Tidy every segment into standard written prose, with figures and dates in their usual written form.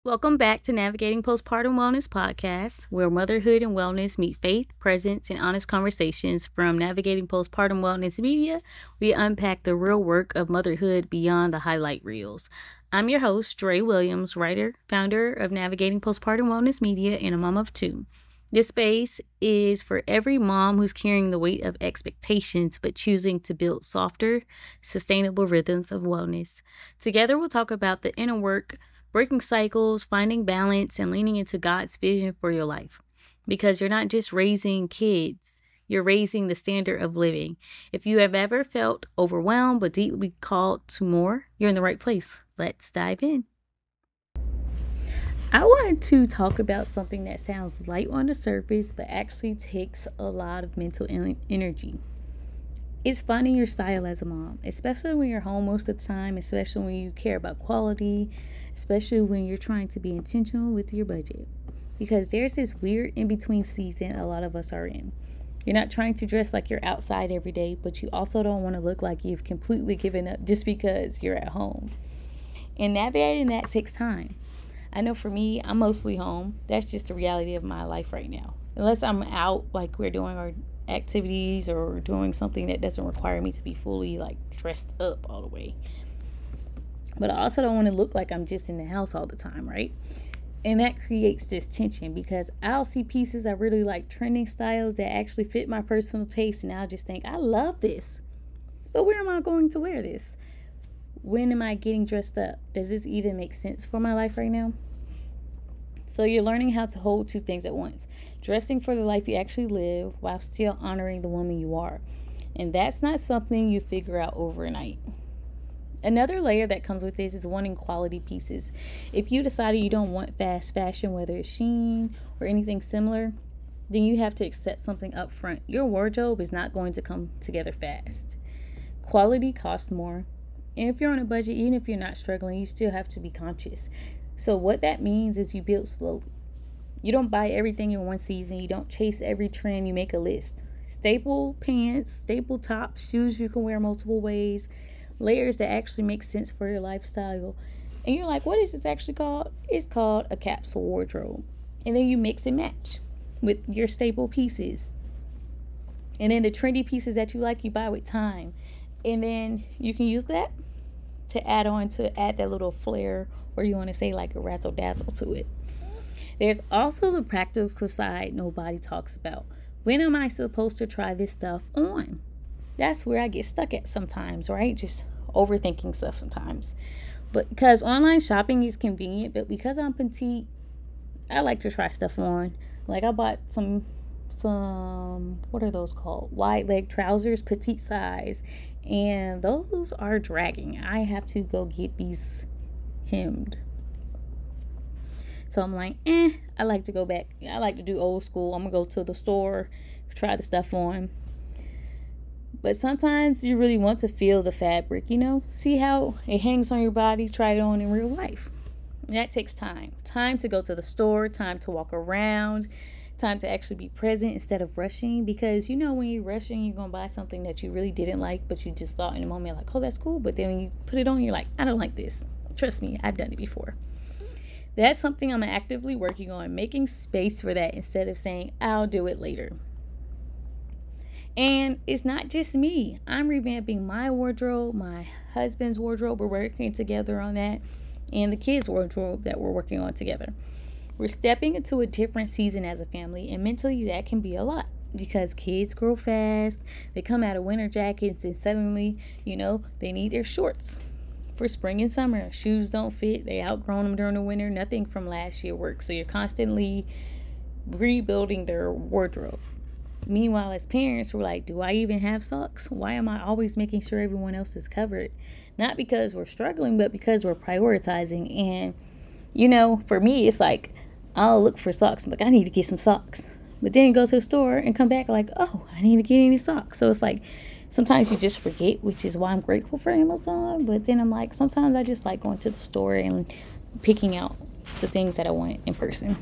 Welcome back to Navigating Postpartum Wellness Podcast, where motherhood and wellness meet faith, presence, and honest conversations. From Navigating Postpartum Wellness Media, we unpack the real work of motherhood beyond the highlight reels. I'm your host, Dre Williams, writer, founder of Navigating Postpartum Wellness Media, and a mom of two. This space is for every mom who's carrying the weight of expectations but choosing to build softer, sustainable rhythms of wellness. Together, we'll talk about the inner work, breaking cycles, finding balance, and leaning into God's vision for your life. Because you're not just raising kids, you're raising the standard of living. If you have ever felt overwhelmed but deeply called to more, you're in the right place. Let's dive in. I wanted to talk about something that sounds light on the surface but actually takes a lot of mental energy. It's finding your style as a mom, especially when you're home most of the time, especially when you care about quality, especially when you're trying to be intentional with your budget. Because there's this weird in-between season a lot of us are in. You're not trying to dress like you're outside every day, but you also don't want to look like you've completely given up just because you're at home. And navigating that takes time. I know for me, I'm mostly home. That's just the reality of my life right now. Unless I'm out, like we're doing our activities or doing something that doesn't require me to be fully dressed up all the way. But I also don't want to look like I'm just in the house all the time, right? And that creates this tension because I'll see pieces I really like, trending styles that actually fit my personal taste, and I'll just think, I love this. But where am I going to wear this? When am I getting dressed up? Does this even make sense for my life right now? So you're learning how to hold two things at once. Dressing for the life you actually live while still honoring the woman you are. And that's not something you figure out overnight. Another layer that comes with this is wanting quality pieces. If you decided you don't want fast fashion, whether it's Shein or anything similar, then you have to accept something up front. Your wardrobe is not going to come together fast. Quality costs more. And if you're on a budget, even if you're not struggling, you still have to be conscious. So what that means is you build slowly. You don't buy everything in one season. You don't chase every trend. You make a list. Staple pants, staple tops, shoes you can wear multiple ways, layers that actually make sense for your lifestyle. And you're like, what is this actually called? It's called a capsule wardrobe. And then you mix and match with your staple pieces. And then the trendy pieces that you like, you buy with time. And then you can use that to add that little flair, or you want to say like a razzle dazzle to it. There's also the practical side nobody talks about. When am I supposed to try this stuff on? That's where I get stuck at sometimes, right? Just overthinking stuff sometimes. But because online shopping is convenient, but because I'm petite, I like to try stuff on. Like I bought some what are those called? Wide leg trousers, petite size. And those are dragging. I have to go get these hemmed. So I'm like, I like to go back. I like to do old school. I'm going to go to the store, try the stuff on. But sometimes you really want to feel the fabric, see how it hangs on your body, try it on in real life. And that takes time. Time to go to the store, time to walk around, time to actually be present instead of rushing. Because when you're rushing, you're going to buy something that you really didn't like, but you just thought in the moment like, oh, that's cool. But then when you put it on, you're like, I don't like this. Trust me, I've done it before. That's something I'm actively working on, making space for that instead of saying, I'll do it later. And it's not just me. I'm revamping my wardrobe, my husband's wardrobe. We're working together on that. And the kids' wardrobe that we're working on together. We're stepping into a different season as a family. And mentally, that can be a lot. Because kids grow fast. They come out of winter jackets and suddenly, they need their shorts for spring and summer. Shoes don't fit. They outgrown them during the winter. Nothing from last year works. So you're constantly rebuilding their wardrobe. Meanwhile, as parents, we're like, do I even have socks? Why am I always making sure everyone else is covered? Not because we're struggling, but because we're prioritizing. And, for me, it's like, I'll look for socks. I'm like, I need to get some socks. But then you go to the store and come back like, oh, I need to get any socks. So it's like, sometimes you just forget, which is why I'm grateful for Amazon. But then I'm like, sometimes I just like going to the store and picking out the things that I want in person.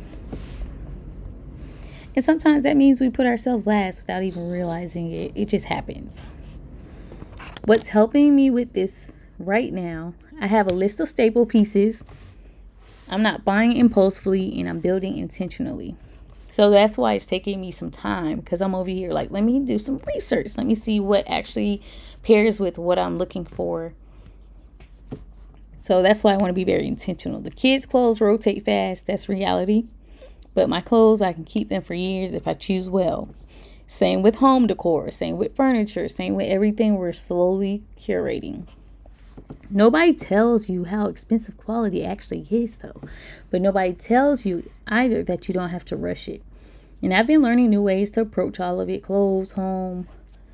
And sometimes that means we put ourselves last without even realizing it. It just happens. What's helping me with this right now, I have a list of staple pieces. I'm not buying impulsively, and I'm building intentionally. So that's why it's taking me some time, because I'm over here like, let me do some research. Let me see what actually pairs with what I'm looking for. So that's why I want to be very intentional. The kids' clothes rotate fast. That's reality. But my clothes, I can keep them for years if I choose well. Same with home decor. Same with furniture. Same with everything we're slowly curating. Nobody tells you how expensive quality actually is, though. But nobody tells you either that you don't have to rush it. And I've been learning new ways to approach all of it. Clothes, home,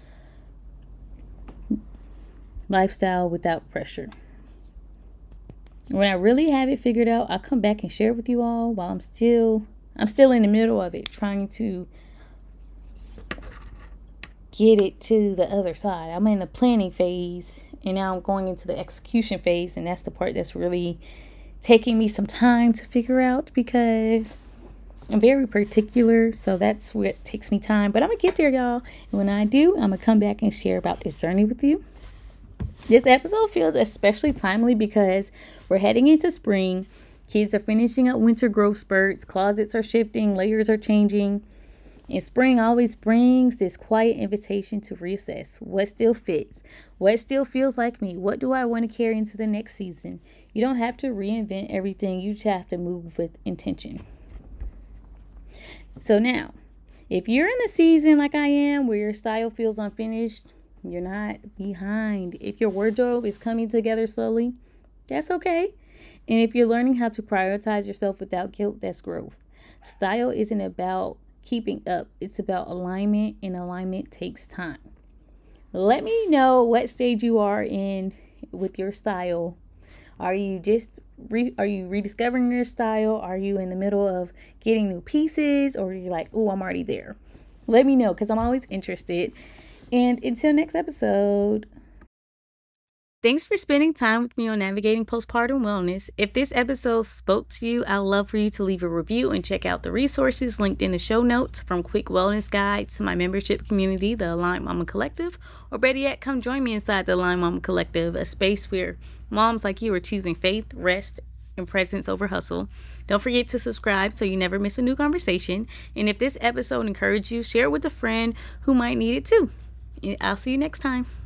lifestyle without pressure. When I really have it figured out, I'll come back and share with you all while I'm still in the middle of it, trying to get it to the other side. I'm in the planning phase, and now I'm going into the execution phase, and that's the part that's really taking me some time to figure out, because I'm very particular, so that's what takes me time. But I'm gonna get there, y'all, and when I do, I'm gonna come back and share about this journey with you. This episode feels especially timely because we're heading into spring. Kids are finishing up winter growth spurts. Closets are shifting. Layers are changing. And spring always brings this quiet invitation to reassess what still fits, what still feels like me, what do I want to carry into the next season. You don't have to reinvent everything. You just have to move with intention. So now, if you're in the season like I am, where your style feels unfinished, you're not behind. If your wardrobe is coming together slowly, that's okay. And if you're learning how to prioritize yourself without guilt, that's growth. Style isn't about keeping up. It's about alignment, and alignment takes time. Let me know what stage you are in with your style. Are you rediscovering your style? Are you in the middle of getting new pieces, or are you like, oh, I'm already there? Let me know, because I'm always interested. And until next episode. Thanks for spending time with me on Navigating Postpartum Wellness. If this episode spoke to you, I'd love for you to leave a review and check out the resources linked in the show notes, from quick wellness guides to my membership community, the Aligned Mama Collective, or better yet, come join me inside the Aligned Mama Collective, a space where moms like you are choosing faith, rest, and presence over hustle. Don't forget to subscribe so you never miss a new conversation. And if this episode encouraged you, share it with a friend who might need it too. I'll see you next time.